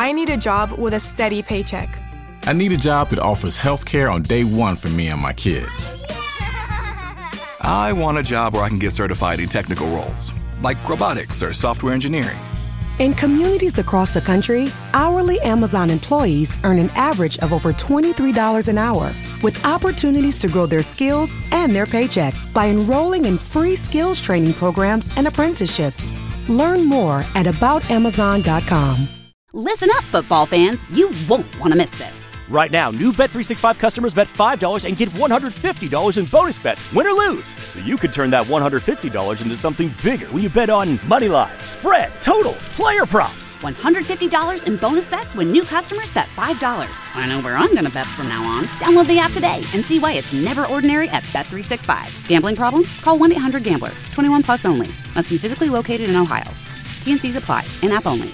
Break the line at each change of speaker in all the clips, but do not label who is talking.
I need a job with a steady paycheck.
I need a job that offers health care on day one for me and my kids.
I want a job where I can get certified in technical roles, like robotics or software engineering.
In communities across the country, hourly Amazon employees earn an average of over $23 an hour, with opportunities to grow their skills and their paycheck by enrolling in free skills training programs and apprenticeships. Learn more at aboutamazon.com.
Listen up, football fans. You won't want to miss this.
Right now, new Bet365 customers bet $5 and get $150 in bonus bets, win or lose. So you could turn that $150 into something bigger when you bet on money line, spread, totals, player props.
$150 in bonus bets when new customers bet $5. I know where I'm going to bet from now on. Download the app today and see why it's never ordinary at Bet365. Gambling problem? Call 1-800-GAMBLER. 21 plus only. Must be physically located in Ohio. T&Cs apply. In-app only.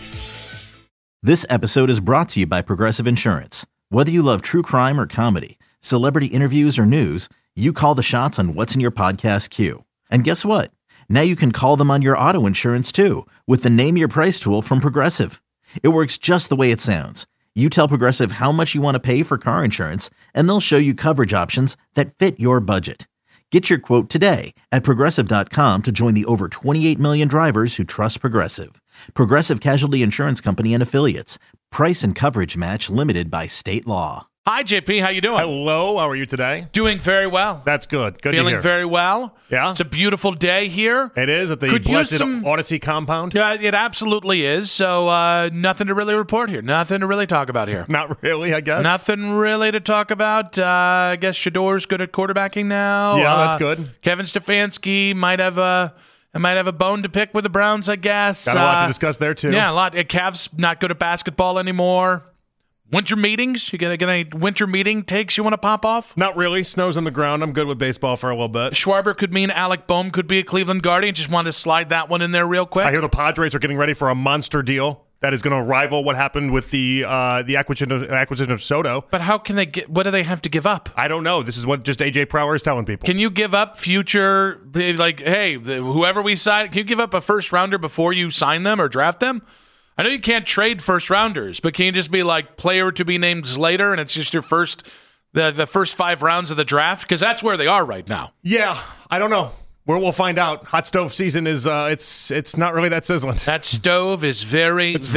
This episode is brought to you by Progressive Insurance. Whether you love true crime or comedy, celebrity interviews or news, you call the shots on what's in your podcast queue. And guess what? Now you can call them on your auto insurance too with the Name Your Price tool from Progressive. It works just the way it sounds. You tell Progressive how much you want to pay for car insurance, and they'll show you coverage options that fit your budget. Get your quote today at Progressive.com to join the over 28 million drivers who trust Progressive. Progressive Casualty Insurance Company and Affiliates. Price and coverage match limited by state law.
Hi, JP. How you doing?
Hello. How are you today?
Doing very well.
That's good. Good to
Feeling
hear.
very well.
Yeah?
It's a beautiful day here.
It is at the blessed Odyssey compound.
Yeah, it absolutely is. So nothing to really report here. Nothing to really talk about here.
Not really, I guess.
Nothing really to talk about. I guess Shador's good at quarterbacking now.
Yeah, that's good.
Kevin Stefanski might have a bone to pick with the Browns, I guess.
Got a lot to discuss there, too.
Yeah, a lot. Cavs not good at basketball anymore. Winter meetings? You get any winter meeting takes you want to pop off?
Not really. Snow's on the ground. I'm good with baseball for a little bit.
Schwarber could mean Alec Boehm could be a Cleveland Guardian. Just wanted to slide that one in there real quick.
I hear the Padres are getting ready for a monster deal that is going to rival what happened with the acquisition of Soto.
But how can they get? What do they have to give up?
I don't know. This is what just AJ Preller is telling people.
Can you give up future, like, hey, whoever we sign, can you give up a first rounder before you sign them or draft them? I know you can't trade first rounders, but can you just be like player to be named later and it's just your the first 5 rounds of the draft? Because that's where they are right now.
Yeah, I don't know. We'll find out. Hot stove season is it's not really that sizzling.
That stove is very hot.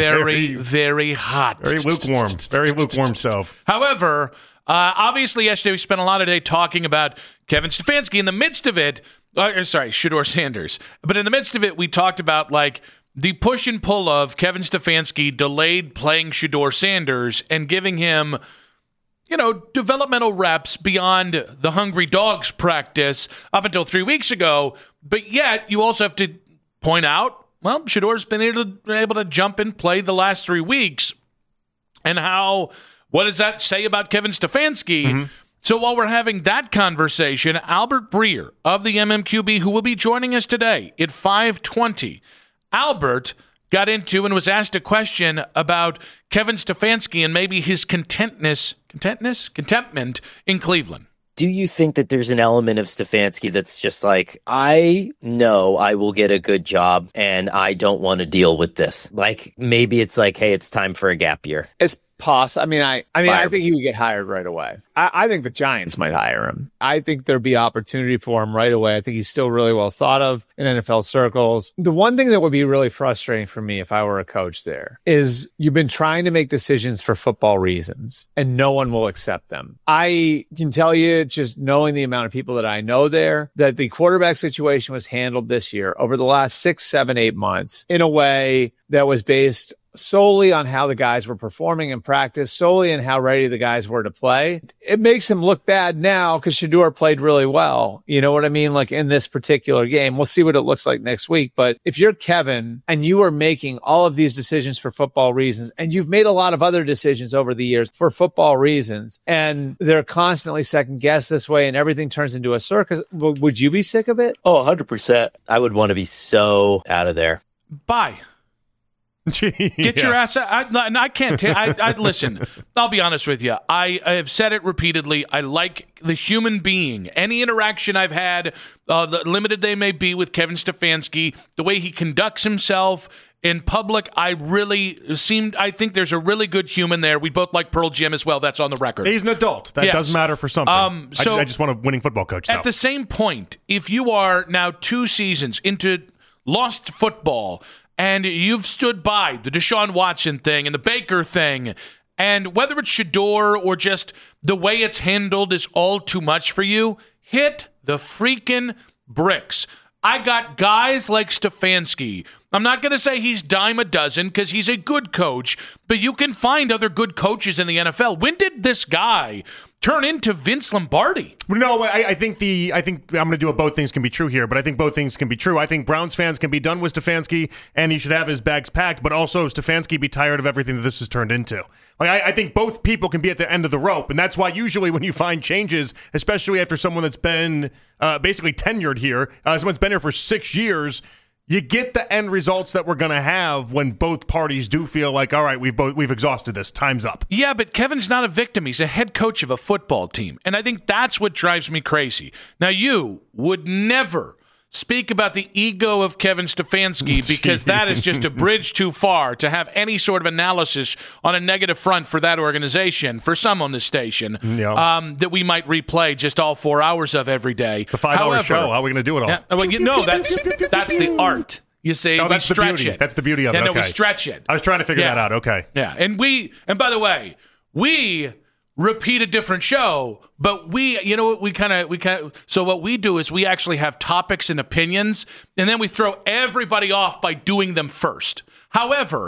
Very lukewarm. Very lukewarm stove.
However, obviously yesterday we spent a lot of day talking about Kevin Stefanski. In the midst of it, Shedeur Sanders. But in the midst of it, we talked about like the push and pull of Kevin Stefanski delayed playing Shedeur Sanders and giving him, developmental reps beyond the Hungry Dogs practice up until 3 weeks ago. But yet, you also have to point out, well, Shedeur's been able to jump and play the last 3 weeks. And what does that say about Kevin Stefanski? Mm-hmm. So while we're having that conversation, Albert Breer of the MMQB, who will be joining us today at 5:20, Albert got into and was asked a question about Kevin Stefanski and maybe his contentment in Cleveland.
Do you think that there's an element of Stefanski that's just like, I know I will get a good job and I don't want to deal with this? Like, maybe it's like, hey, it's time for a gap year.
It's possible. I think he would get hired right away. I think the Giants might hire him. I think there'd be opportunity for him right away. I think he's still really well thought of in NFL circles. The one thing that would be really frustrating for me if I were a coach there is you've been trying to make decisions for football reasons and no one will accept them. I can tell you, just knowing the amount of people that I know there, that the quarterback situation was handled this year over the last 6, 7, 8 months in a way that was based solely on how the guys were performing in practice, solely on how ready the guys were to play. It makes him look bad now because Shedeur played really well. You know what I mean? Like in this particular game, we'll see what it looks like next week. But if you're Kevin and you are making all of these decisions for football reasons, and you've made a lot of other decisions over the years for football reasons, and they're constantly second guessed this way and everything turns into a circus, would you be sick of it?
Oh, 100%. I would want to be so out of there.
Bye. Get your ass out. I can't listen, I'll be honest with you. I have said it repeatedly. I like the human being. Any interaction I've had, the limited they may be with Kevin Stefanski, the way he conducts himself, In public, I think there's a really good human there. We both like Pearl Jam as well. That's on the record.
He's an adult. That does matter for something.
So
I just want a winning football coach, though.
At the same point, if you are now 2 seasons into lost football and you've stood by the Deshaun Watson thing and the Baker thing, and whether it's Shedeur or just the way it's handled is all too much for you, hit the freaking bricks. I got guys like Stefanski. I'm not going to say he's dime a dozen because he's a good coach, but you can find other good coaches in the NFL. When did this guy turn into Vince Lombardi?
No, I think I'm going to do a both things can be true here, but I think both things can be true. I think Browns fans can be done with Stefanski, and he should have his bags packed, but also Stefanski be tired of everything that this has turned into. I think both people can be at the end of the rope, and that's why usually when you find changes, especially after someone that's been basically tenured here, someone's been here for 6 years, you get the end results that we're going to have when both parties do feel like, all right, we've exhausted this. Time's up.
Yeah, but Kevin's not a victim. He's a head coach of a football team. And I think that's what drives me crazy. Now, you would never speak about the ego of Kevin Stefanski because that is just a bridge too far to have any sort of analysis on a negative front for that organization, for some on this station, that we might replay just all 4 hours of every day.
The 5-hour show. How are we going to do it all?
That's the art. You say we stretch it.
That's the beauty of it.
No, we stretch it.
I was trying to figure that out. Okay.
Yeah, and by the way, we repeat a different show, but so what we do is we actually have topics and opinions, and then we throw everybody off by doing them first. However,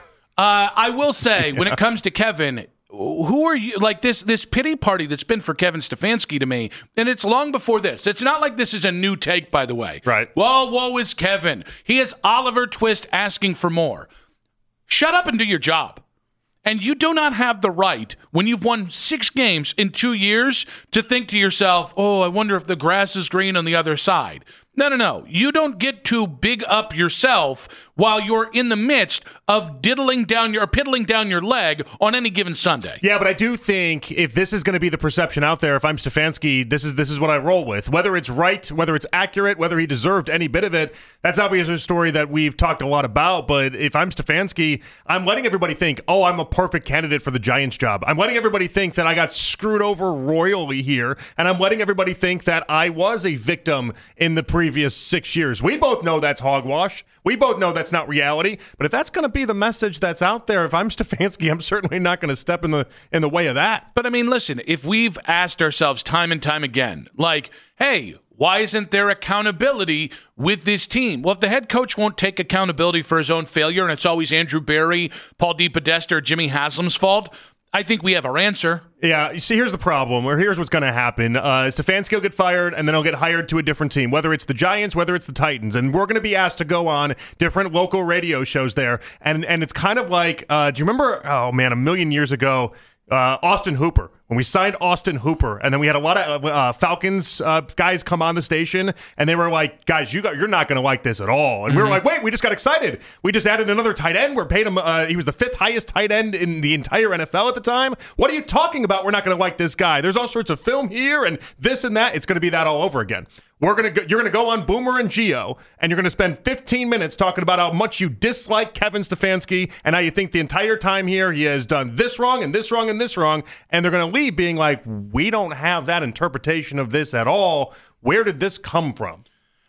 I will say when it comes to Kevin, who are you? Like this pity party that's been for Kevin Stefanski to me, and it's long before this. It's not like this is a new take, by the way.
Right.
Well, woe is Kevin. He is Oliver Twist asking for more. Shut up and do your job. And you do not have the right, when you've won 6 games in 2 years, to think to yourself, oh, I wonder if the grass is green on the other side. No. You don't get to big up yourself while you're in the midst of piddling down your leg on any given Sunday.
Yeah, but I do think if this is going to be the perception out there, if I'm Stefanski, this is what I roll with. Whether it's right, whether it's accurate, whether he deserved any bit of it, that's obviously a story that we've talked a lot about. But if I'm Stefanski, I'm letting everybody think, oh, I'm a perfect candidate for the Giants job. I'm letting everybody think that I got screwed over royally here, and I'm letting everybody think that I was a victim in the previous 6 years. We both know that's hogwash. We both know that's not reality. But if that's going to be the message that's out there, if I'm Stefanski, I'm certainly not going to step in the way of that.
But I mean, listen, if we've asked ourselves time and time again, like, hey, why isn't there accountability with this team? Well, if the head coach won't take accountability for his own failure, and it's always Andrew Berry, Paul DePodesta, or Jimmy Haslam's fault, I think we have our answer.
Yeah, you see, here's the problem, or here's what's going to happen. Stefanski will get fired, and then he'll get hired to a different team, whether it's the Giants, whether it's the Titans, and we're going to be asked to go on different local radio shows there, and it's kind of like, do you remember, a million years ago, Austin Hooper? When we signed Austin Hooper, and then we had a lot of Falcons guys come on the station, and they were like, guys, you're not going to like this at all. And we were like, wait, we just got excited. We just added another tight end. We're paying him. He was the 5th highest tight end in the entire NFL at the time. What are you talking about? We're not going to like this guy. There's all sorts of film here and this and that. It's going to be that all over again. You're going to go on Boomer and Gio, and you're going to spend 15 minutes talking about how much you dislike Kevin Stefanski and how you think the entire time here he has done this wrong and this wrong and this wrong, and they're going to leave being like, we don't have that interpretation of this at all. Where did this come from?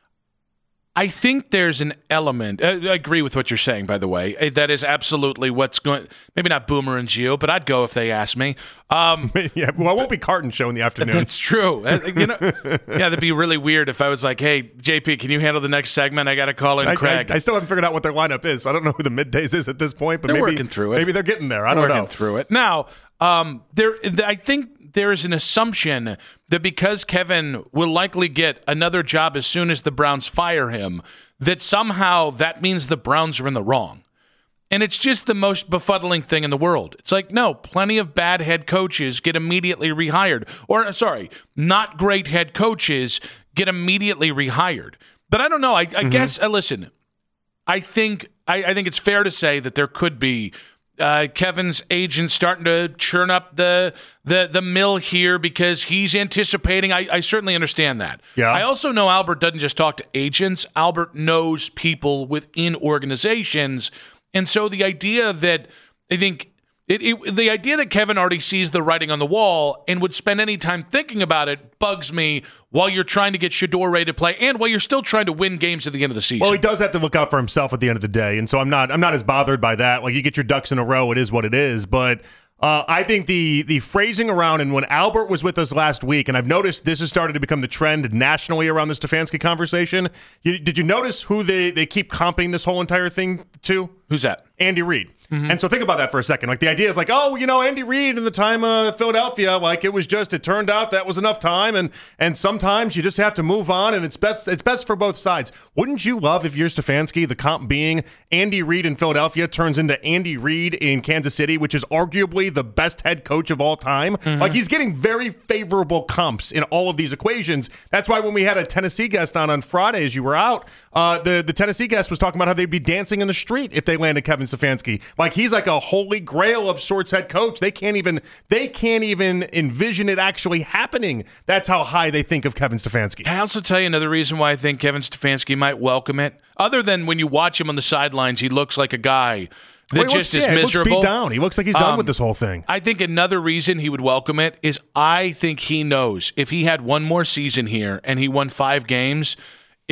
I think there's an element. I agree with what you're saying, by the way. That is absolutely what's going. Maybe not Boomer and Gio, but I'd go if they asked me.
Yeah, well, it won't be Carton show in the afternoon.
That's true. That'd be really weird if I was like, "Hey, JP, can you handle the next segment? I got to call in Craig."
I still haven't figured out what their lineup is. So I don't know who the middays is at this point, but
they're
maybe
working through it.
Maybe they're getting there. I don't know.
Working through it now. I think there is an assumption that because Kevin will likely get another job as soon as the Browns fire him, that somehow that means the Browns are in the wrong. And it's just the most befuddling thing in the world. It's like, no, plenty of bad head coaches get immediately rehired. Or, sorry, not great head coaches get immediately rehired. But I don't know. I guess, listen, I think it's fair to say that there could be Kevin's agent starting to churn up the mill here because he's anticipating. I certainly understand that.
Yeah.
I also know Albert doesn't just talk to agents. Albert knows people within organizations. And so the idea that I think the idea that Kevin already sees the writing on the wall and would spend any time thinking about it bugs me while you're trying to get Shedeur ready to play and while you're still trying to win games at the end of the season.
Well, he does have to look out for himself at the end of the day, and so I'm not as bothered by that. Like, you get your ducks in a row, it is what it is. But I think the phrasing around, and when Albert was with us last week, and I've noticed this has started to become the trend nationally around the Stefanski conversation. Did you notice who they keep comping this whole entire thing to?
Who's that?
Andy Reid. Mm-hmm. And so think about that for a second. Like, the idea is like, oh, Andy Reid in the time of Philadelphia, like, it turned out that was enough time, and sometimes you just have to move on, and it's best for both sides. Wouldn't you love if you're Stefanski, the comp being Andy Reid in Philadelphia turns into Andy Reid in Kansas City, which is arguably the best head coach of all time? Mm-hmm. Like, he's getting very favorable comps in all of these equations. That's why when we had a Tennessee guest on Friday as you were out, the Tennessee guest was talking about how they'd be dancing in the street if they landed Kevin Stefanski. Like, he's like a holy grail of sorts head coach. They can't even envision it actually happening. That's how high they think of Kevin Stefanski.
Can I also tell you another reason why I think Kevin Stefanski might welcome it? Other than when you watch him on the sidelines, he looks like a guy that is miserable.
He looks beat down. He looks like he's done with this whole thing.
I think another reason he would welcome it is I think he knows if he had one more season here and he won 5 games, it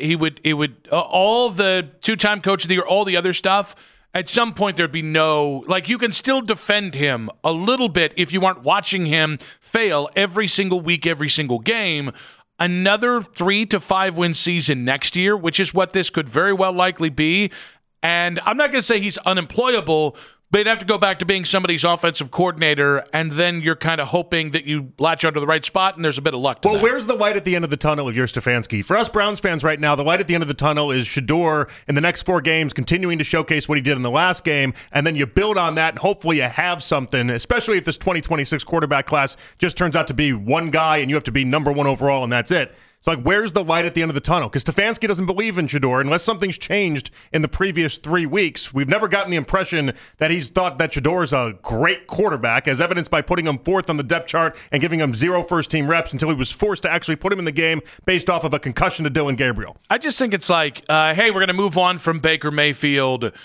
would all the 2-time coach of the year, all the other stuff. At some point, there'd be you can still defend him a little bit if you aren't watching him fail every single week, every single game. Another 3 to 5 win season next year, which is what this could very well likely be. And I'm not going to say he's unemployable, but he'd have to go back to being somebody's offensive coordinator, and then you're kind of hoping that you latch onto the right spot, and there's a bit of luck to that.
Well, where's the light at the end of the tunnel if you're Stefanski? For us Browns fans right now, the light at the end of the tunnel is Shedeur in the next 4 games continuing to showcase what he did in the last game, and then you build on that, and hopefully you have something, especially if this 2026 quarterback class just turns out to be one guy, and you have to be number 1 overall, and that's it. It's like, where's the light at the end of the tunnel? Because Stefanski doesn't believe in Shedeur unless something's changed in the previous 3 weeks. We've never gotten the impression that he's thought that Shedeur's a great quarterback, as evidenced by putting him 4th on the depth chart and giving him 0 first-team reps until he was forced to actually put him in the game based off of a concussion to Dylan Gabriel.
I just think it's like, hey, we're going to move on from Baker Mayfield.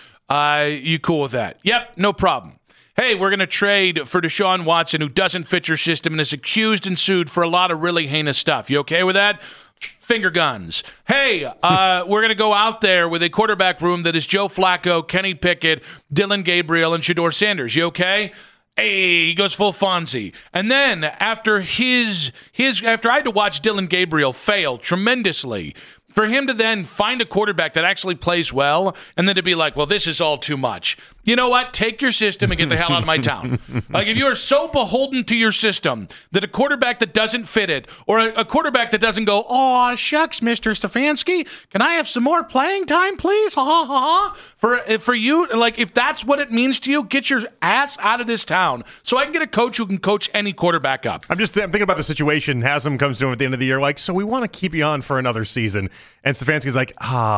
You cool with that? Yep, no problem. Hey, we're going to trade for Deshaun Watson, who doesn't fit your system and is accused and sued for a lot of really heinous stuff. You okay with that? Finger guns. Hey, we're going to go out there with a quarterback room that is Joe Flacco, Kenny Pickett, Dylan Gabriel, and Shedeur Sanders. You okay? Hey, he goes full Fonzie. And then after after I had to watch Dylan Gabriel fail tremendously, for him to then find a quarterback that actually plays well and then to be like, well, this is all too much. You know what? Take your system and get the hell out of my town. Like, if you are so beholden to your system that a quarterback that doesn't fit it, or a quarterback that doesn't go, oh, shucks, Mr. Stefanski, can I have some more playing time, please? Ha, ha, ha. For you, like, if that's what it means to you, get your ass out of this town so I can get a coach who can coach any quarterback up.
I'm thinking about the situation. Haslam comes to him at the end of the year like, so we want to keep you on for another season. And Stefanski's like,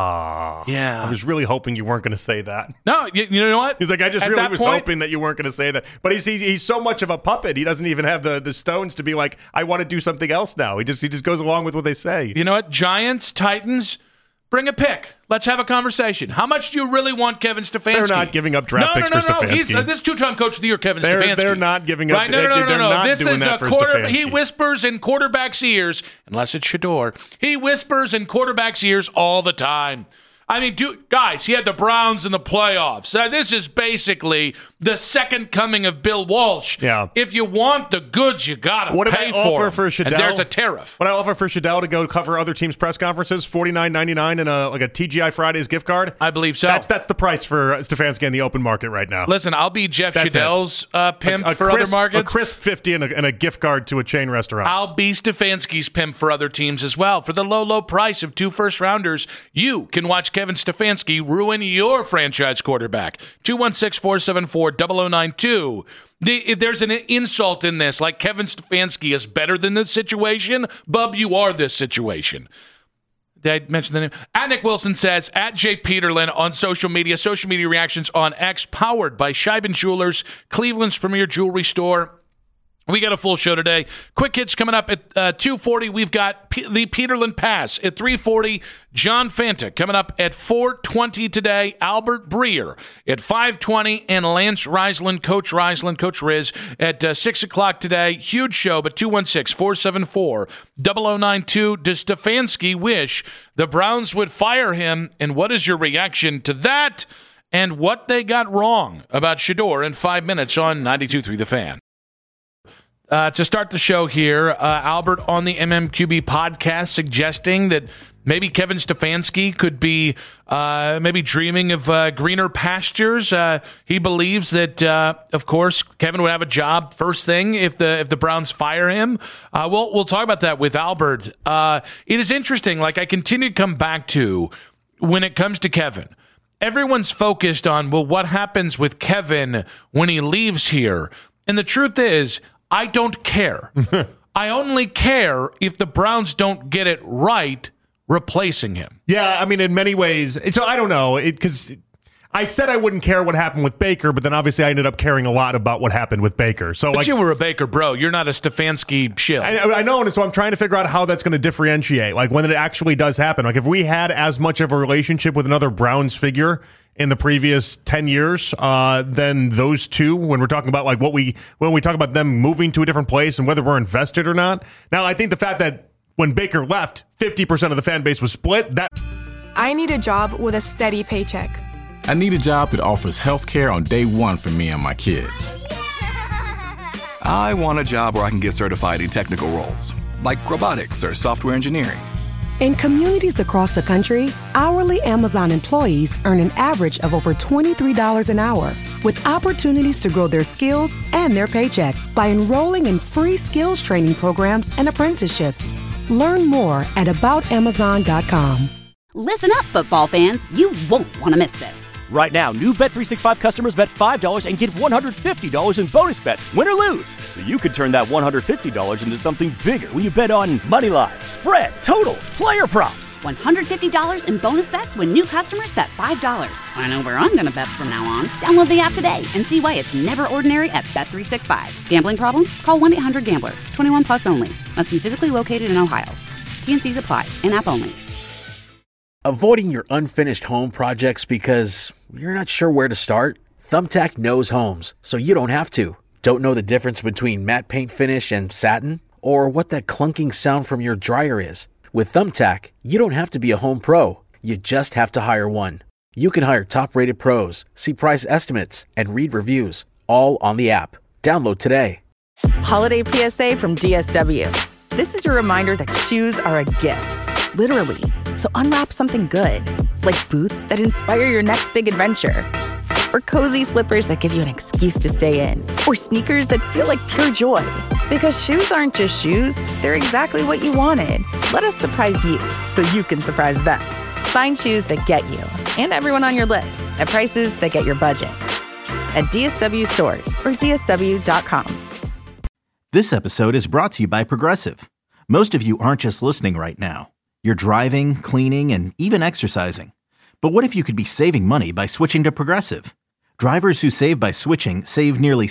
yeah, I was really hoping you weren't going to say that.
No, you know what?
He's like, I just really was hoping that you weren't going to say that. But he's so much of a puppet. He doesn't even have the stones to be like, I want to do something else now. He just goes along with what they say.
You know what? Giants, Titans, bring a pick. Let's have a conversation. How much do you really want Kevin Stefanski?
They're not giving up draft picks for Stefanski.
He's this 2-time coach of the year, Kevin Stefanski.
They're not giving up.
Right? No. This is a quarter. He whispers in quarterbacks' ears, unless it's Shedeur. He whispers in quarterbacks' ears all the time. I mean, guys, he had the Browns in the playoffs. This is basically the second coming of Bill Walsh.
Yeah.
If you want the goods, you got to pay for them.
For Shedeur,
and there's a tariff.
What I offer for Shedeur to go cover other teams' press conferences, $49.99 and a TGI Fridays gift card.
I believe so.
That's the price for Stefanski in the open market right now.
Listen, I'll be Jeff Shedel's pimp for other markets.
A crisp 50 and a gift card to a chain restaurant.
I'll be Stefanski's pimp for other teams as well. For the low price of 2 first-rounders, you can watch Kevin Stefanski ruin your franchise quarterback. 216-474-0092. There's an insult in this, like Kevin Stefanski is better than this situation. Bub, you are this situation. Did I mention the name? At Nick Wilson says, at Jay Peterlin on social media reactions on X, powered by Scheiben Jewelers, Cleveland's premier jewelry store. We got a full show today. Quick hits coming up at 2:40. We've got the Peterlin Pass at 3:40. John Fanta coming up at 4:20 today. Albert Breer at 5:20. And Lance Reisland, Coach Riz, at 6 o'clock today. Huge show, but 216-474-0092. Does Stefanski wish the Browns would fire him? And what is your reaction to that? And what they got wrong about Shedeur in 5 minutes on 92.3 The Fan. To start the show here, Albert on the MMQB podcast suggesting that maybe Kevin Stefanski could be maybe dreaming of greener pastures. He believes that, of course, Kevin would have a job first thing if the Browns fire him. We'll talk about that with Albert. It is interesting. Like, I continue to come back to when it comes to Kevin. Everyone's focused on, well, what happens with Kevin when he leaves here? And the truth is, I don't care. I only care if the Browns don't get it right replacing him.
Yeah, I mean, in many ways. So I don't know, because I said I wouldn't care what happened with Baker, but then obviously I ended up caring a lot about what happened with Baker. So,
but you were a Baker bro. You're not a Stefanski shill.
I know, and so I'm trying to figure out how that's going to differentiate, like when it actually does happen. Like if we had as much of a relationship with another Browns figure in the previous 10 years, then those two, when we're talking about like when we talk about them moving to a different place and whether we're invested or not. Now, I think the fact that when Baker left, 50% of the fan base was split.
I need a job with a steady paycheck.
I need a job that offers health care on day one for me and my kids.
I want a job where I can get certified in technical roles, like robotics or software engineering.
In communities across the country, hourly Amazon employees earn an average of over $23 an hour, with opportunities to grow their skills and their paycheck by enrolling in free skills training programs and apprenticeships. Learn more at aboutamazon.com.
Listen up, football fans. You won't want to miss this.
Right now, new Bet365 customers bet $5 and get $150 in bonus bets, win or lose. So you could turn that $150 into something bigger when you bet on moneyline, spread, totals, player props.
$150 in bonus bets when new customers bet $5. I know where I'm going to bet from now on. Download the app today and see why it's never ordinary at Bet365. Gambling problem? Call 1-800-GAMBLER. 21 plus only. Must be physically located in Ohio. T&Cs apply. In-app only.
Avoiding your unfinished home projects because you're not sure where to start? Thumbtack knows homes, so you don't have to. Don't know the difference between matte paint finish and satin? Or what that clunking sound from your dryer is? With Thumbtack, you don't have to be a home pro. You just have to hire one. You can hire top-rated pros, see price estimates, and read reviews, all on the app. Download today.
Holiday PSA from DSW. This is your reminder that shoes are a gift, literally. So unwrap something good, like boots that inspire your next big adventure, or cozy slippers that give you an excuse to stay in, or sneakers that feel like pure joy. Because shoes aren't just shoes, they're exactly what you wanted. Let us surprise you so you can surprise them. Find shoes that get you and everyone on your list at prices that get your budget. At DSW stores or DSW.com.
This episode is brought to you by Progressive. Most of you aren't just listening right now. You're driving, cleaning, and even exercising. But what if you could be saving money by switching to Progressive? Drivers who save by switching save nearly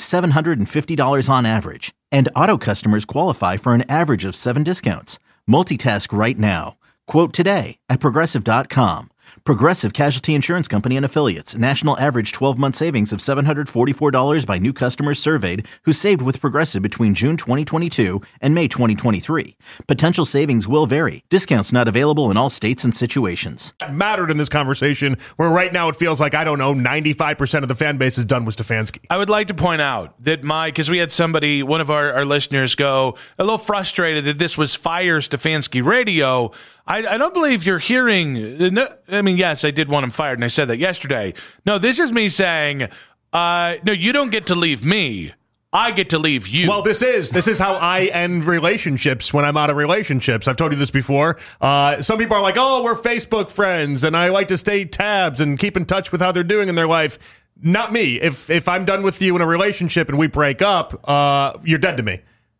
$750 on average. And auto customers qualify for an average of 7 discounts. Multitask right now. Quote today at Progressive.com. Progressive Casualty Insurance Company and Affiliates. National average 12-month savings of $744 by new customers surveyed who saved with Progressive between June 2022 and May 2023. Potential savings will vary. Discounts not available in all states and situations.
That mattered in this conversation where right now it feels like, 95% of the fan base is done with Stefanski.
I would like to point out that because we had somebody, one of our listeners go a little frustrated that this was Fire Stefanski Radio. I don't believe you're hearing. I mean, yes, I did want him fired, and I said that yesterday. No, this is me saying, no, you don't get to leave me. I get to leave you.
Well, this is how I end relationships when I'm out of relationships. I've told you this before. Some people are like, oh, we're Facebook friends, and I like to stay tabs and keep in touch with how they're doing in their life. Not me. If I'm done with you in a relationship and we break up, you're dead to me.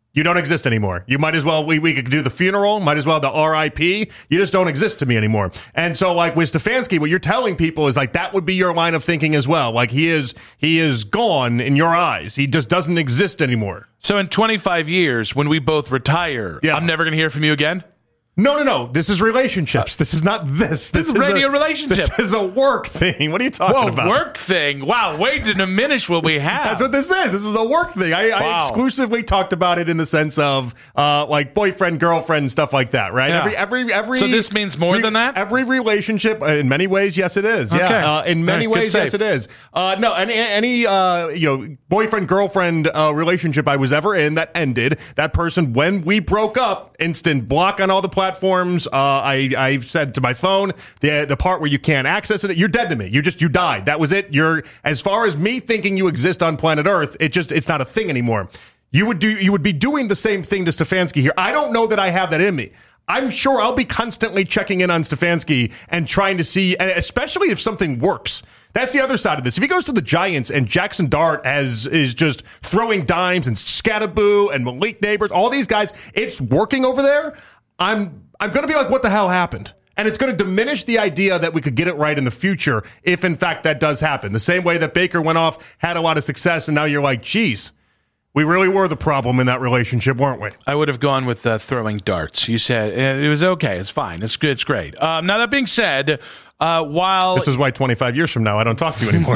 You don't exist anymore. You might as well, we could do the funeral, might as well the RIP. You just don't exist to me anymore. And so, like, with Stefanski, what you're telling people is, like, that would be your line of thinking as well. Like, he is gone in your eyes. He just doesn't exist anymore.
So in 25 years, when we both retire, I'm never going to hear from you again?
No. This is relationships. This is not this.
This is radio relationship.
This is a work thing. What are you talking about?
Work thing. Wow, way to diminish what we have.
That's what this is. This is a work thing. I exclusively talked about it in the sense of like boyfriend, girlfriend, stuff like that, right?
Yeah.
Every.
So this means more than that?
Every relationship, in many ways, yes, it is.
Okay.
Yeah. In many ways, yes, it is. No, any boyfriend, girlfriend relationship I was ever in that ended, that person, when we broke up, instant block on all the platforms. I said to my phone, the part where you can't access it, you're dead to me. You died. That was it. You're, as far as me thinking you exist on planet Earth, it's not a thing anymore. You would be doing the same thing to Stefanski here. I don't know that I have that in me. I'm sure I'll be constantly checking in on Stefanski and trying to see, and especially if something works. That's the other side of this. If he goes to the Giants and Jackson Dart is just throwing dimes and Scatterboo and Malik Neighbors, all these guys, it's working over there. I'm going to be like, what the hell happened? And it's going to diminish the idea that we could get it right in the future if, in fact, that does happen. The same way that Baker went off, had a lot of success, and now you're like, geez, we really were the problem in that relationship, weren't we?
I would have gone with throwing darts. You said it was okay. It's fine. It's good. It's great. Now, that being said, while...
This is why 25 years from now I don't talk to you anymore.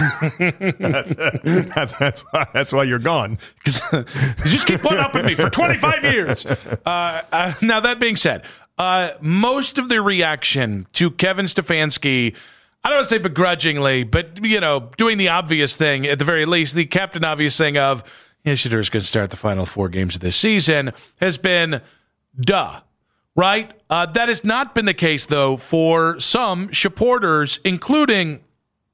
that's why you're gone.
You just keep one-upping me for 25 years. Now, that being said, most of the reaction to Kevin Stefanski, I don't want to say begrudgingly, but, doing the obvious thing, at the very least, the Captain Obvious thing of, Shedeur is going to start the final 4 games of this season, has been, duh. Right? That has not been the case, though, for some supporters, including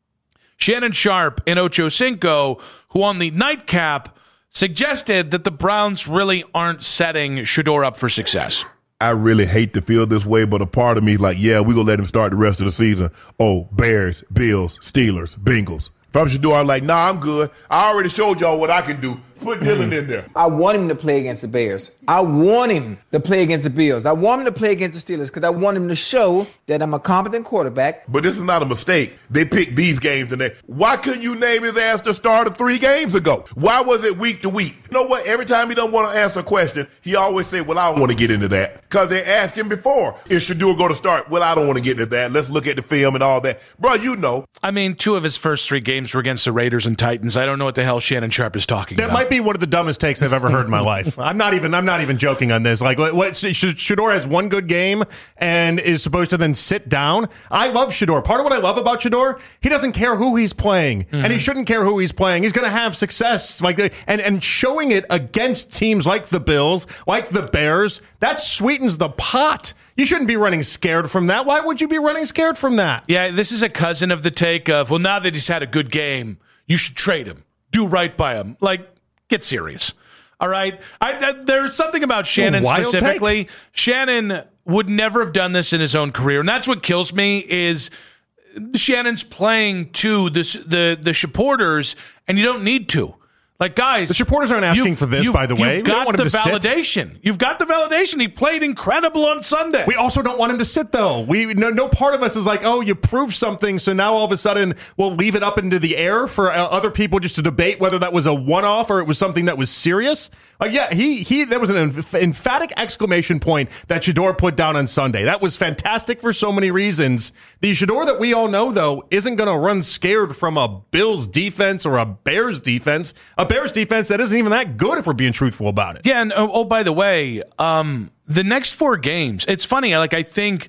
Shannon Sharpe and Ocho Cinco, who on the nightcap suggested that the Browns really aren't setting Shedeur up for success.
I really hate to feel this way, but a part of me is like, yeah, we're going to let him start the rest of the season. Oh, Bears, Bills, Steelers, Bengals. If I'm Shedeur, I'm like, nah, I'm good. I already showed y'all what I can do. Put Dylan in there.
I want him to play against the Bears. I want him to play against the Bills. I want him to play against the Steelers because I want him to show that I'm a competent quarterback.
But this is not a mistake. They picked these games and why couldn't you name his ass the starter 3 games ago? Why was it week to week? You know what? Every time he don't want to answer a question, he always say, well, I don't want to get into that. Because they asked him before, is Shedeur going to start? Well, I don't want to get into that. Let's look at the film and all that. Bro, you know.
I mean, 2 of his first 3 games were against the Raiders and Titans. I don't know what the hell Shannon Sharpe is talking about.
That might be one of the dumbest takes I've ever heard in my life. I'm not even joking on this. Like, what Shedeur has 1 good game and is supposed to then sit down. I love Shedeur. Part of what I love about Shedeur, he doesn't care who he's playing, and he shouldn't care who he's playing. He's going to have success, and showing it against teams like the Bills, like the Bears. That sweetens the pot. You shouldn't be running scared from that. Why would you be running scared from that?
Yeah, this is a cousin of the take of, well, now that he's had a good game, you should trade him. Do right by him. Like, get serious. All right? There's something about Shannon specifically. Shannon would never have done this in his own career. And that's what kills me is Shannon's playing to the supporters, and you don't need to. Like, guys,
the supporters aren't asking for this, by the way.
You've got the validation. You've got the validation. He played incredible on Sunday.
We also don't want him to sit, though. No part of us is like, oh, you proved something, so now all of a sudden we'll leave it up into the air for other people just to debate whether that was a one-off or it was something that was serious. Yeah, there was an emphatic exclamation point that Shedeur put down on Sunday. That was fantastic for so many reasons. The Shedeur that we all know, though, isn't going to run scared from a Bills defense or a Bears defense. A Bears defense that isn't even that good if we're being truthful about it.
Yeah, and by the way, the next 4 games, it's funny. Like, I think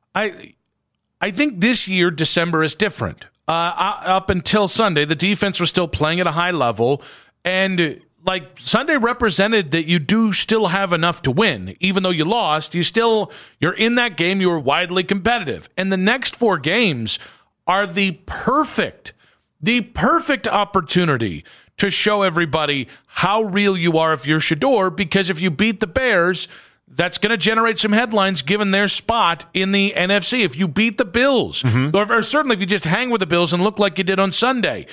this year, December is different. Up until Sunday, the defense was still playing at a high level, and like Sunday represented that you do still have enough to win. Even though you lost, you're in that game, you were widely competitive. And the next 4 games are the perfect opportunity to show everybody how real you are if you're Shedeur, because if you beat the Bears, that's going to generate some headlines given their spot in the NFC. If you beat the Bills, or certainly if you just hang with the Bills and look like you did on Sunday,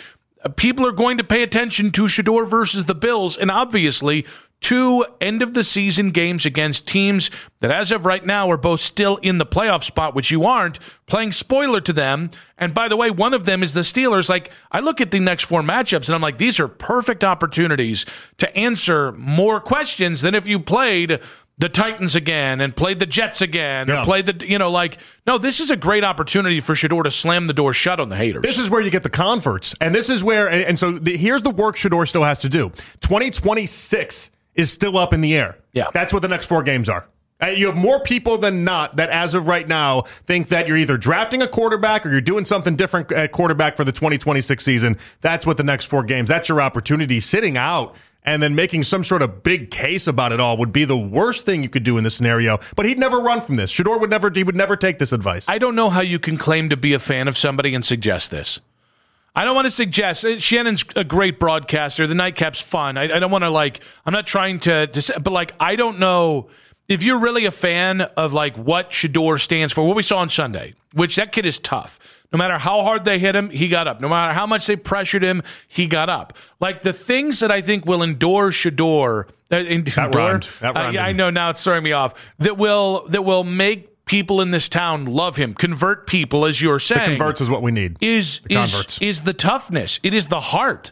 people are going to pay attention to Shedeur versus the Bills, and obviously 2 end-of-the-season games against teams that, as of right now, are both still in the playoff spot, which you aren't, playing spoiler to them. And by the way, one of them is the Steelers. Like, I look at the next 4 matchups, and I'm like, these are perfect opportunities to answer more questions than if you played the Titans again and played the Jets again or played the, no, this is a great opportunity for Shedeur to slam the door shut on the haters.
This is where you get the converts. And this is where, here's the work Shedeur still has to do. 2026 is still up in the air.
Yeah.
That's what the next 4 games are. You have more people than not that, as of right now, think that you're either drafting a quarterback or you're doing something different at quarterback for the 2026 season. That's what the next 4 games, that's your opportunity. Sitting out and then making some sort of big case about it all would be the worst thing you could do in this scenario. But he'd never run from this. Shedeur would never take this advice.
I don't know how you can claim to be a fan of somebody and suggest this. I don't want to suggest. Shannon's a great broadcaster. The Nightcap's fun. I don't want to, I'm not trying to but, I don't know if you're really a fan of, what Shedeur stands for, what we saw on Sunday, which that kid is tough. No matter how hard they hit him, he got up. No matter how much they pressured him, he got up. The things that I think will endure Shedeur.
That rhymed.
I know, now it's throwing me off. That will make people in this town love him, convert people, as you're saying.
The converts is what we need.
Is the toughness. It is the heart.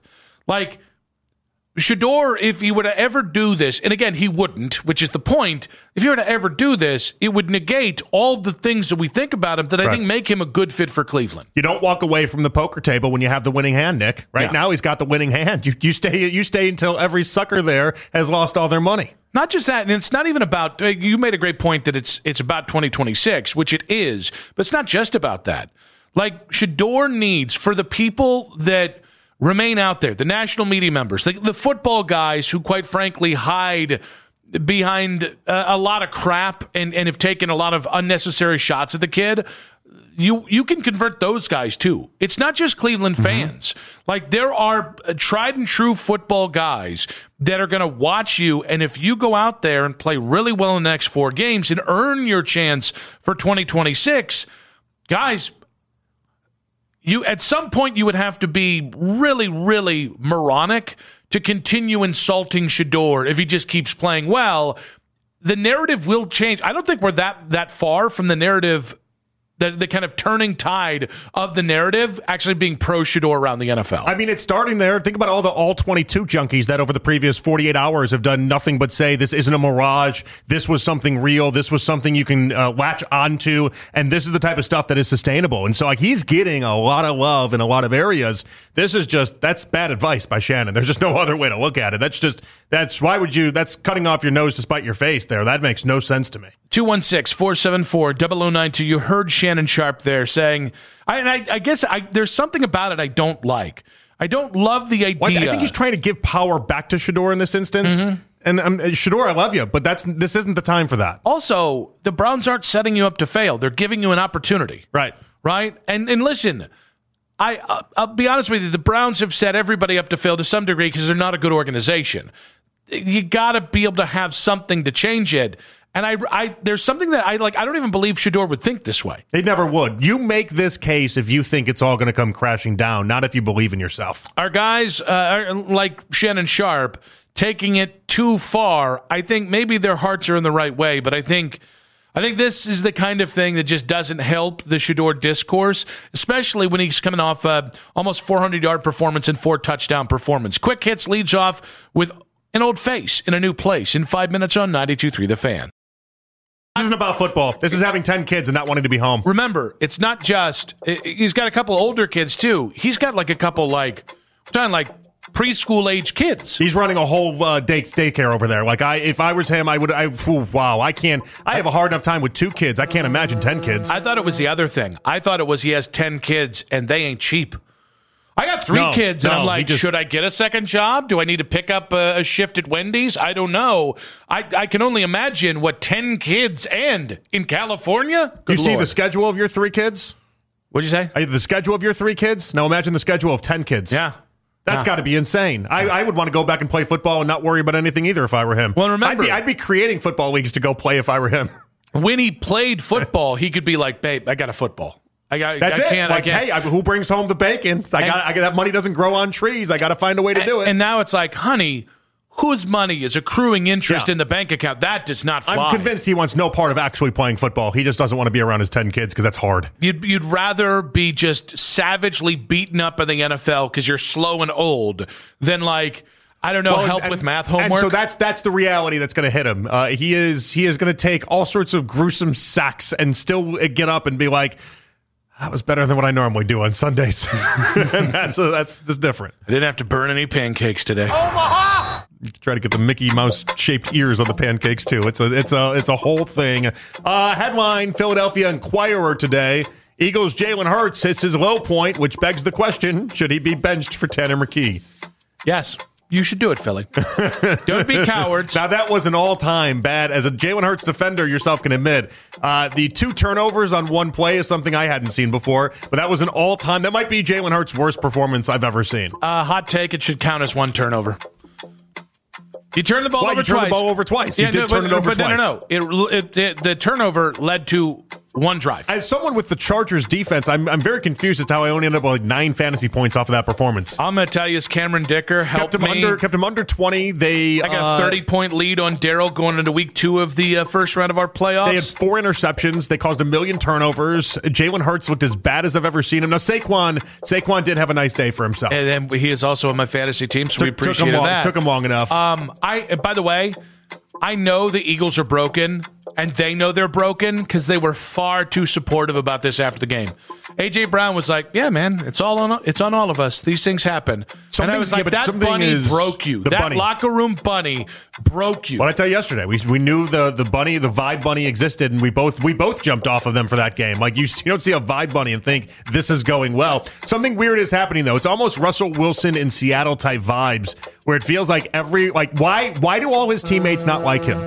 Shedeur, if he were to ever do this, and again, he wouldn't, which is the point, if he were to ever do this, it would negate all the things that we think about him that I think make him a good fit for Cleveland.
You don't walk away from the poker table when you have the winning hand, Nick. Right now, he's got the winning hand. You stay until every sucker there has lost all their money.
Not just that, and it's not even about, you made a great point that it's about 2026, which it is, but it's not just about that. Shedeur needs, for the people that remain out there, the national media members, the football guys who, quite frankly, hide behind a lot of crap and have taken a lot of unnecessary shots at the kid, you can convert those guys too. It's not just Cleveland fans. There are tried and true football guys that are going to watch you, and if you go out there and play really well in the next 4 games and earn your chance for 2026, guys, at some point, you would have to be really, really moronic to continue insulting Shedeur if he just keeps playing well. The narrative will change. I don't think we're that far from the narrative, the kind of turning tide of the narrative actually being pro-Shedeur around the NFL.
I mean, it's starting there. Think about all the All-22 junkies that over the previous 48 hours have done nothing but say this isn't a mirage, this was something real, this was something you can latch onto, and this is the type of stuff that is sustainable. And so he's getting a lot of love in a lot of areas. That's bad advice by Shannon. There's just no other way to look at it. That's cutting off your nose to spite your face there. That makes no sense to me.
216-474-0092. You heard Shannon Sharpe there saying, I guess there's something about it I don't like. I don't love the idea.
Well, I think he's trying to give power back to Shedeur in this instance. Mm-hmm. And Shedeur, I love you, but this isn't the time for that.
Also, the Browns aren't setting you up to fail. They're giving you an opportunity.
Right.
And listen, I'll be honest with you, the Browns have set everybody up to fail to some degree because they're not a good organization. You got to be able to have something to change it. And there's something that I don't even believe Shedeur would think this way.
They never would. You make this case if you think it's all going to come crashing down, not if you believe in yourself.
Our guys, like Shannon Sharpe, taking it too far. I think maybe their hearts are in the right way, but I think this is the kind of thing that just doesn't help the Shedeur discourse, especially when he's coming off almost 400-yard performance and 4-touchdown performance. Quick Hits leads off with an old face in a new place in 5 minutes on 92.3 The Fan.
This isn't about football. This is having 10 kids and not wanting to be home.
Remember, it's not just, he's got a couple older kids too. He's got a couple preschool age kids.
He's running a whole daycare over there. If I was him, I have a hard enough time with 2 kids. I can't imagine 10 kids.
I thought it was the other thing. I thought it was he has 10 kids and they ain't cheap. I got 3 kids, and I'm like, should I get a second job? Do I need to pick up a shift at Wendy's? I don't know. I can only imagine what 10 kids and in California?
Good Lord. See the schedule of your 3 kids?
What'd you say?
The schedule of your 3 kids? Now imagine the schedule of 10 kids.
Yeah.
That's got to be insane. I would want to go back and play football and not worry about anything either if I were him.
Well, remember,
I'd be creating football leagues to go play if I were him.
When he played football, he could be like, babe, I got a football.
That's it.
Can't.
Like,
I can't.
hey, who brings home the bacon? I got that money doesn't grow on trees. I got to find a way to do it.
And now it's like, honey, whose money is accruing interest in the bank account? That does not fly.
I'm convinced he wants no part of actually playing football. He just doesn't want to be around his 10 kids because that's hard.
You'd rather be just savagely beaten up in the NFL because you're slow and old than like, I don't know, help with math homework.
And so that's the reality that's going to hit him. He is going to take all sorts of gruesome sacks and still get up and be like, that was better than what I normally do on Sundays. And that's just different.
I didn't have to burn any pancakes today.
Omaha! Try to get the Mickey Mouse shaped ears on the pancakes too. It's a whole thing. Headline: Philadelphia Inquirer today. Eagles' Jalen Hurts hits his low point, which begs the question: should he be benched for Tanner McKee?
Yes. You should do it, Philly. Don't be cowards.
Now, that was an all-time bad. As a Jalen Hurts defender, yourself can admit, the 2 turnovers on one play is something I hadn't seen before, but that was an all-time. That might be Jalen Hurts' worst performance I've ever seen.
Hot take, it should count as 1 turnover. You turned the ball over twice.
You turned the ball over twice. You did turn it over twice.
No. The turnover led to 1 drive.
As someone with the Chargers defense, I'm very confused as to how I only ended up with like 9 fantasy points off of that performance.
I'm going to tell you, as Cameron Dicker helped
kept him under 20. I
got a 30-point lead on Daryl going into week 2 of the first round of our playoffs.
They had 4 interceptions. They caused 1 million turnovers. Jalen Hurts looked as bad as I've ever seen him. Now, Saquon did have a nice day for himself.
And then he is also on my fantasy team, so we appreciate that.
Took him long enough.
By the way, I know the Eagles are broken, and they know they're broken because they were far too supportive about this after the game. A.J. Brown was like, yeah, man, it's on all of us. These things happen. And I was like, that bunny broke you. That locker room bunny broke you.
What I tell you yesterday, we knew the bunny, the Vibe Bunny existed, and we both jumped off of them for that game. Like, you don't see a Vibe Bunny and think this is going well. Something weird is happening, though. It's almost Russell Wilson in Seattle type vibes, where it feels like why do all his teammates not like him?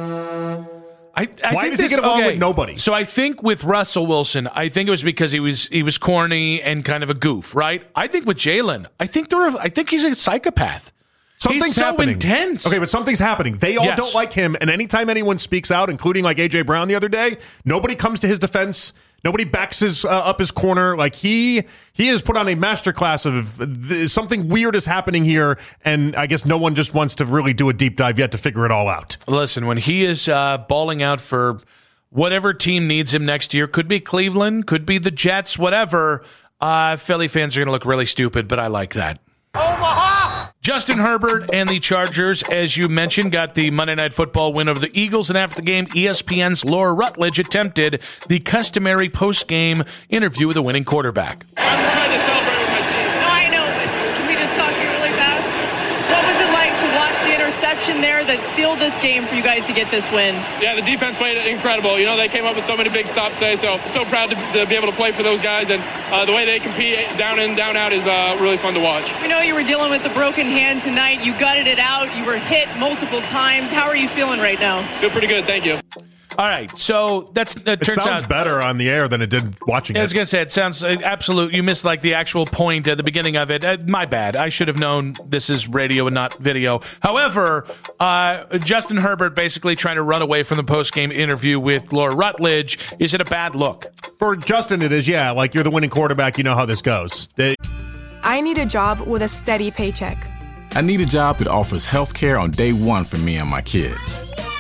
Why does he get along with nobody?
So I think with Russell Wilson, I think it was because he was corny and kind of a goof, right? I think with Jalen, I think he's a psychopath. He's so intense.
Okay, but something's happening. They all don't like him, and anytime anyone speaks out, including like A.J. Brown the other day, nobody comes to his defense. Nobody backs up his corner. Like he has put on a masterclass of something weird is happening here, and I guess no one just wants to really do a deep dive yet to figure it all out.
Listen, when he is balling out for whatever team needs him next year, could be Cleveland, could be the Jets, whatever, Philly fans are going to look really stupid, but I like that. Omaha! Justin Herbert and the Chargers, as you mentioned, got the Monday Night Football win over the Eagles, and after the game, ESPN's Laura Rutledge attempted the customary post-game interview with the winning quarterback.
I'm trying to celebrate with my team. I know, but can we just talk to you really fast? What was it like to watch the interception there that sealed this game for you guys to get this win?
Yeah, the defense played incredible. You know, they came up with so many big stops today, so proud to be able to play for those guys, and the way they compete down in, down out is really fun to watch.
We know you were dealing with a broken hand tonight. You gutted it out. You were hit multiple times. How are you feeling right now?
Feel pretty good, thank you.
All right, so that turns
out better on the air than it did watching it.
I was going to say, it sounds absolute. You missed like the actual point at the beginning of it. My bad. I should have known this is radio and not video. However, Justin Herbert basically trying to run away from the post-game interview with Laura Rutledge. Is it a bad look?
For Justin, it is, yeah. Like, you're the winning quarterback. You know how this goes.
I need a job with a steady paycheck.
I need a job that offers health care on day 1 for me and my kids.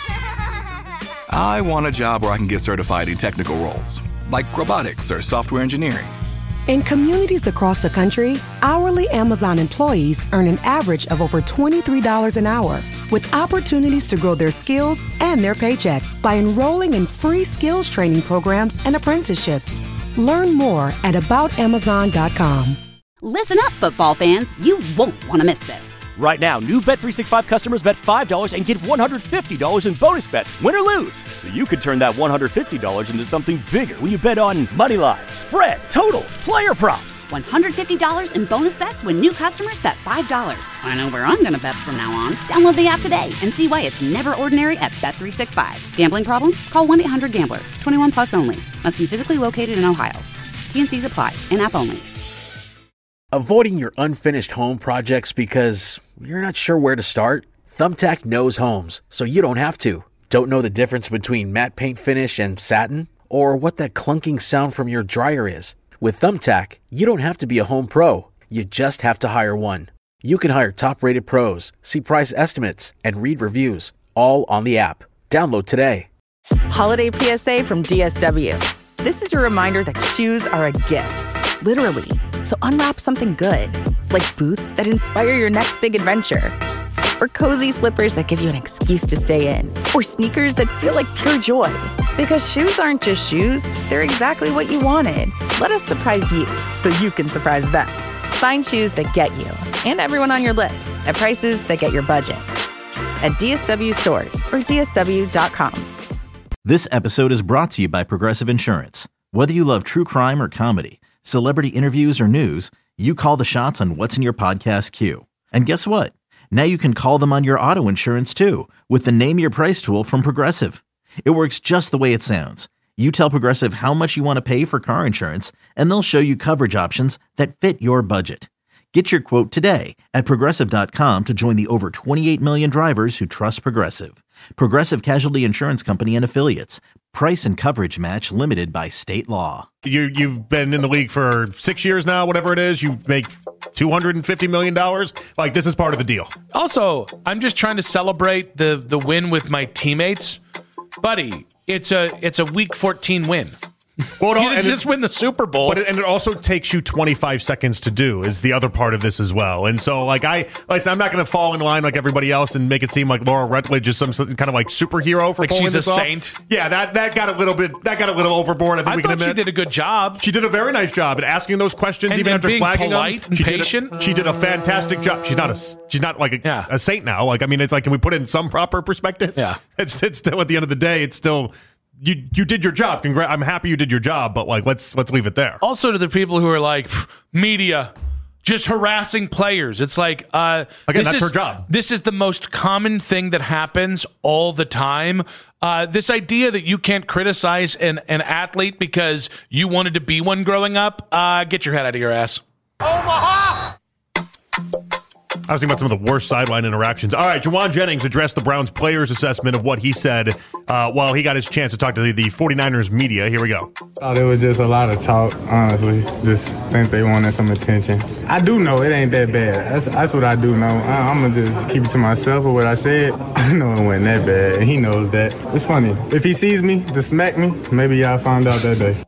I want a job where I can get certified in technical roles, like robotics or software engineering.
In communities across the country, hourly Amazon employees earn an average of over $23 an hour, with opportunities to grow their skills and their paycheck by enrolling in free skills training programs and apprenticeships. Learn more at aboutamazon.com.
Listen up, football fans. You won't want to miss this.
Right now, new Bet365 customers bet $5 and get $150 in bonus bets, win or lose. So you could turn that $150 into something bigger when you bet on money line, spread, totals, player props.
$150 in bonus bets when new customers bet $5. I know where I'm going to bet from now on. Download the app today and see why it's never ordinary at Bet365. Gambling problem? Call 1-800-GAMBLER. 21 plus only. Must be physically located in Ohio. T&Cs apply. In-app only.
Avoiding your unfinished home projects because you're not sure where to start? Thumbtack knows homes, so you don't have to. Don't know the difference between matte paint finish and satin? Or what that clunking sound from your dryer is? With Thumbtack, you don't have to be a home pro. You just have to hire one. You can hire top-rated pros, see price estimates, and read reviews, all on the app. Download today.
Holiday PSA from DSW. This is your reminder that shoes are a gift, literally. So unwrap something good, like boots that inspire your next big adventure, or cozy slippers that give you an excuse to stay in, or sneakers that feel like pure joy. Because shoes aren't just shoes, they're exactly what you wanted. Let us surprise you so you can surprise them. Find shoes that get you and everyone on your list at prices that get your budget. At DSW stores or DSW.com.
This episode is brought to you by Progressive Insurance. Whether you love true crime or comedy, celebrity interviews or news, you call the shots on what's in your podcast queue. And guess what? Now you can call them on your auto insurance too with the Name Your Price tool from Progressive. It works just the way it sounds. You tell Progressive how much you want to pay for car insurance, and they'll show you coverage options that fit your budget. Get your quote today at Progressive.com to join the over 28 million drivers who trust Progressive. Progressive Casualty Insurance Company and Affiliates. Price and coverage match limited by state law.
You've been in the league for 6 years now, whatever it is. You make $250 million. Like, this is part of the deal.
Also, I'm just trying to celebrate the win with my teammates. Buddy, it's a Week 14 win.
Well,
you didn't just win the Super Bowl.
But it also takes you 25 seconds to do is the other part of this as well. And so, I'm not going to fall in line like everybody else and make it seem like Laura Rutledge is some kind of like superhero for
like
pulling
she's
this
a
off.
saint.
Yeah, that got a little overboard. I
thought she did a good job.
She did a very nice job at asking those questions,
and
even after
being
flagging
polite
them.
and patient.
She did a fantastic job. She's not like a saint now. Like, I mean, it's like, can we put it in some proper perspective?
Yeah,
it's still at the end of the day, it's still. You did your job. Congrats! I'm happy you did your job, but like let's leave it there.
Also, to the people who are like media just harassing players, it's like
again, that's her job.
This is the most common thing that happens all the time. This idea that you can't criticize an athlete because you wanted to be one growing up, get your head out of your ass.
Omaha! I was thinking about some of the worst sideline interactions. All right, Jauan Jennings addressed the Browns players' assessment of what he said while he got his chance to talk to the 49ers media. Here we go.
There was just a lot of talk, honestly. Just think they wanted some attention. I do know it ain't that bad. That's what I do know. I'm going to just keep it to myself with what I said. I know it wasn't that bad, and he knows that. It's funny. If he sees me to smack me, maybe y'all find out that day.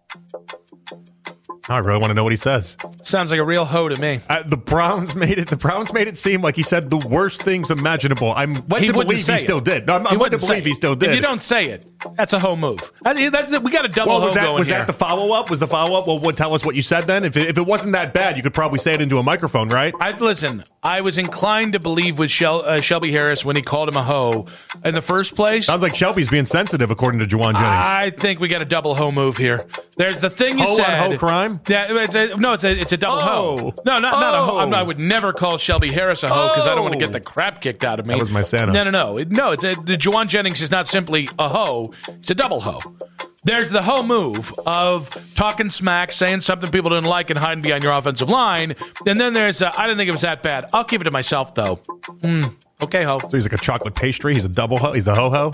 I really want to know what he says.
Sounds like a real hoe to me.
The Browns made it seem like he said the worst things imaginable. I'm led to believe he still did. No, I'm led to believe he still did.
If you don't say it, that's a hoe move. We got a double hoe going here.
Was that the follow-up? Was the follow-up? Well, tell us what you said then. If it wasn't that bad, you could probably say it into a microphone, right?
Listen, I was inclined to believe with Shelby Harris when he called him a hoe in the first place.
Sounds like Shelby's being sensitive, according to Jauan Jennings.
I think we got a double hoe move here. There's the thing you said.
Hoe crime?
Yeah, it's a double hoe. No, not a hoe. I would never call Shelby Harris a hoe because I don't want to get the crap kicked out of me.
That was my Santa.
No. Jauan Jennings is not simply a hoe. It's a double hoe. There's the hoe move of talking smack, saying something people didn't like, and hiding behind your offensive line. And then there's, I didn't think it was that bad. I'll keep it to myself, though. Okay, hoe.
So he's like a chocolate pastry. He's a double hoe. He's the ho-ho.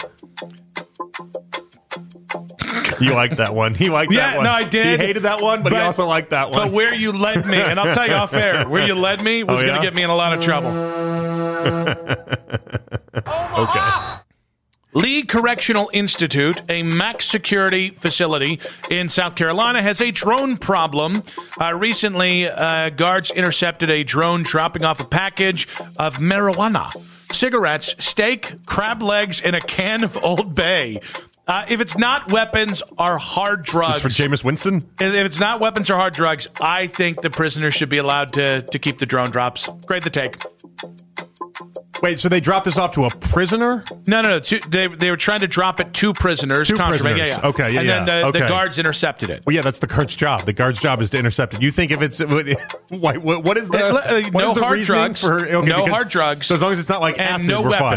You liked that one. He liked that one.
Yeah, no, I did.
He hated that one, but he also liked that one.
But where you led me, and I'll tell you off air, where you led me was going to get me in a lot of trouble.
Okay.
Lee Correctional Institute, a max security facility in South Carolina, has a drone problem. Recently, guards intercepted a drone dropping off a package of marijuana, cigarettes, steak, crab legs, and a can of Old Bay. If it's not weapons or hard drugs...
This for Jameis Winston?
If it's not weapons or hard drugs, I think the prisoners should be allowed to keep the drone drops. Grade the take.
Wait, so they dropped this off to a prisoner?
No. They were trying to drop it to prisoners.
Two prisoners.
Yeah.
Okay, yeah.
And then the guards intercepted it.
Well, yeah, that's the guard's job. The guard's job is to intercept it. You think if it's... what is the...
no hard drugs.
For, okay,
no hard drugs.
So as long as it's not like
and
acid,
no
we're
weapons.
fine.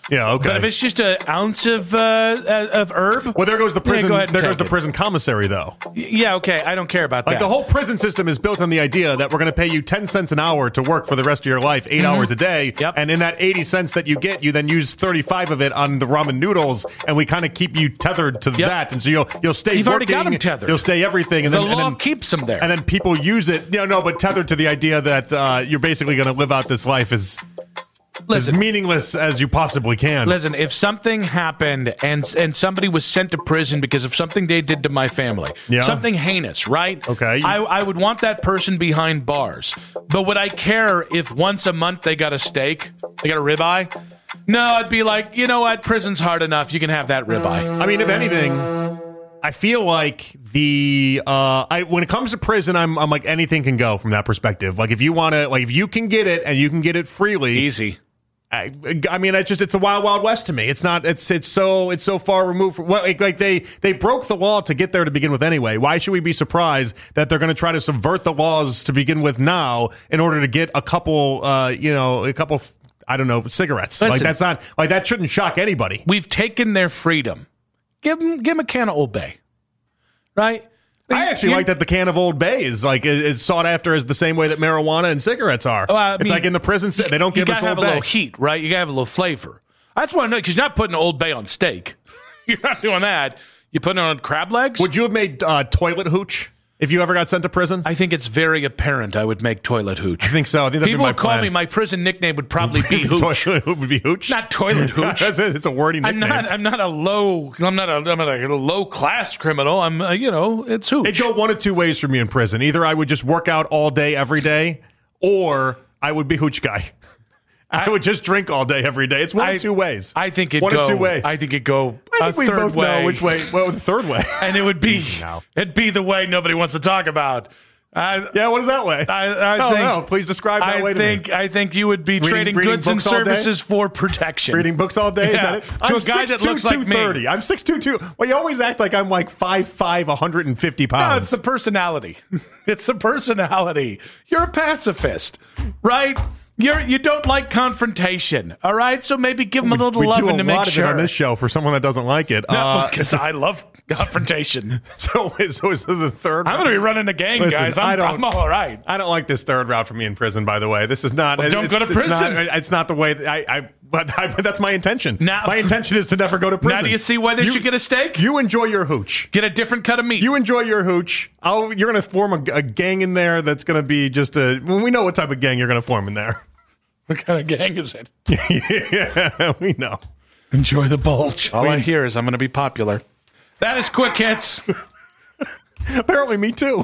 Yeah, okay.
But if it's just an ounce of herb,
well, there goes the prison.
go ahead and
there goes
take
the prison commissary, though.
Yeah, okay. I don't care about
Like
that.
the whole prison system is built on the idea that we're going to pay you 10 cents an hour to work for the rest of your life, 8 hours a day.
Yep.
And in that 80 cents that you get, you then use 35 of it on the ramen noodles, and we kind of keep you tethered to that. And so you'll stay.
You've already got
working,
them tethered.
You'll stay everything, and
the
then
law
and then,
keeps them there.
and then people use it. No, but tethered to the idea that you're basically going to live out this life as meaningless as you possibly can.
Listen, if something happened and somebody was sent to prison because of something they did to my family, something heinous, right?
Okay.
I would want that person behind bars. But would I care if once a month they got a steak? They got a ribeye? No, I'd be like, you know what? Prison's hard enough. You can have that ribeye.
I mean, if anything, I feel like when it comes to prison, I'm like anything can go from that perspective. Like if you want to, like if you can get it and you can get it freely,
easy.
I mean, it's the wild, wild west to me. It's not. It's so far removed from. Well, like they broke the law to get there to begin with anyway. Why should we be surprised that they're going to try to subvert the laws to begin with now in order to get a couple, I don't know, cigarettes?
Listen,
like that's not like that shouldn't shock anybody.
We've taken their freedom. Give them a can of Old Bay, right?
I actually like that the can of Old Bay is sought after as the same way that marijuana and cigarettes are. It's like in the prison, they don't give us Old Bay.
You gotta have a little heat, right? You gotta have a little flavor. I just want to know, because you're not putting Old Bay on steak. You're not doing that. You're putting it on crab legs?
Would you have made toilet hooch if you ever got sent to prison?
I think it's very apparent I would make toilet hooch.
I think so. I think that'd
People
be my
would call
plan.
me, my prison nickname would probably be hooch.
Toilet would be hooch?
Not toilet hooch.
It's a wordy nickname.
I'm not a low class criminal. It's hooch.
It'd go one of two ways for me in prison. Either I would just work out all day, every day, or I would be hooch guy. I would just drink all day, every day. It's one of two ways.
I think it'd
one
go.
of two ways.
I think it'd go
I think we
third
both
way.
know which way. Well, the third way.
And it would be it'd be the way nobody wants to talk about.
What is that way?
I think,
please describe that way to me.
I think you would be trading goods and services for protection.
Reading books all day?
Yeah.
Is that it?
To a guy that looks like me.
230. I'm 6'2". Well, you always act like I'm like 5'5", 150 pounds.
No, it's the personality. It's the personality. You're a pacifist, right? You don't like confrontation, all right? So maybe give them a little loving to make sure.
We do a lot of it on this show for someone that doesn't like it.
Because I love confrontation.
So is the third route?
I'm going to be running a gang, guys. I'm all right.
I don't like this third route for me in prison, by the way. This is not...
Well, don't go to prison.
It's not the way... But that's my intention. My intention is to never go to prison.
Now do you see why they should get a steak?
You enjoy your hooch.
Get a different cut of meat.
You enjoy your hooch. You're going to form a gang in there that's going to be just a... Well, we know what type of gang you're going to form in there.
What kind of gang is it?
Yeah, we know.
Enjoy the bulge. All I hear is I'm going to be popular. That is Quick Hits.
Apparently, me too.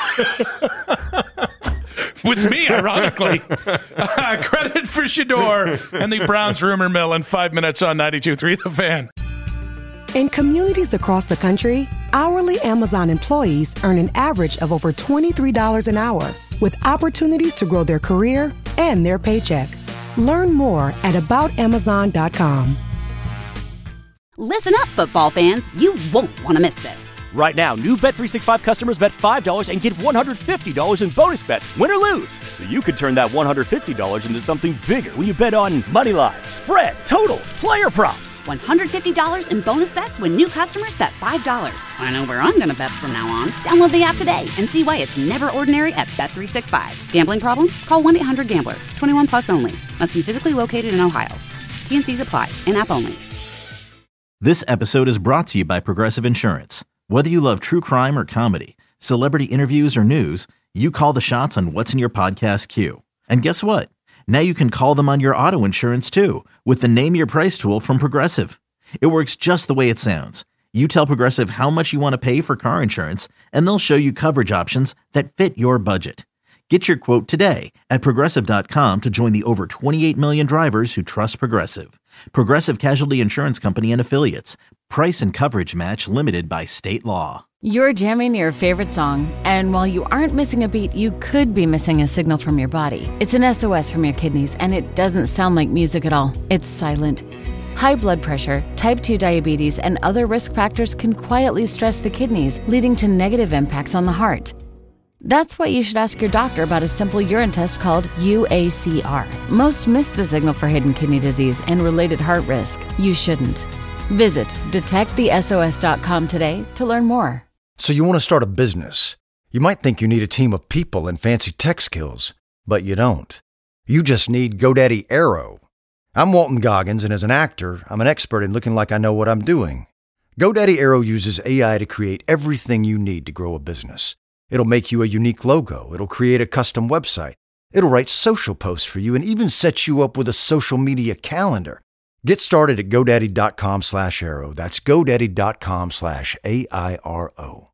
With me, ironically. Credit for Shador and the Browns rumor mill in 5 minutes on 92.3 The Fan.
In communities across the country, hourly Amazon employees earn an average of over $23 an hour, with opportunities to grow their career and their paycheck. Learn more at aboutamazon.com.
Listen up, football fans. You won't want to miss this.
Right now, new Bet365 customers bet $5 and get $150 in bonus bets, win or lose. So you could turn that $150 into something bigger when you bet on money line, spread, totals, player props.
$150 in bonus bets when new customers bet $5. I know where I'm going to bet from now on. Download the app today and see why it's never ordinary at Bet365. Gambling problem? Call 1-800-GAMBLER. 21 plus only. Must be physically located in Ohio. T&Cs apply. In-app only.
This episode is brought to you by Progressive Insurance. Whether you love true crime or comedy, celebrity interviews or news, you call the shots on what's in your podcast queue. And guess what? Now you can call them on your auto insurance too with the Name Your Price tool from Progressive. It works just the way it sounds. You tell Progressive how much you want to pay for car insurance, and they'll show you coverage options that fit your budget. Get your quote today at Progressive.com to join the over 28 million drivers who trust Progressive. Progressive Casualty Insurance Company and Affiliates. Price and coverage match limited by state law.
You're jamming your favorite song, and while you aren't missing a beat, you could be missing a signal from your body. It's an SOS from your kidneys, and it doesn't sound like music at all. It's silent. High blood pressure, type 2 diabetes, and other risk factors can quietly stress the kidneys, leading to negative impacts on the heart. That's why you should ask your doctor about a simple urine test called UACR. Most miss the signal for hidden kidney disease and related heart risk. You shouldn't. Visit detectthesos.com today to learn more.
So you want to start a business. You might think you need a team of people and fancy tech skills, but you don't. You just need GoDaddy Aero. I'm Walton Goggins, and as an actor, I'm an expert in looking like I know what I'm doing. GoDaddy Aero uses AI to create everything you need to grow a business. It'll make you a unique logo. It'll create a custom website. It'll write social posts for you and even set you up with a social media calendar. Get started at GoDaddy.com/Aero. That's GoDaddy.com/AIRO.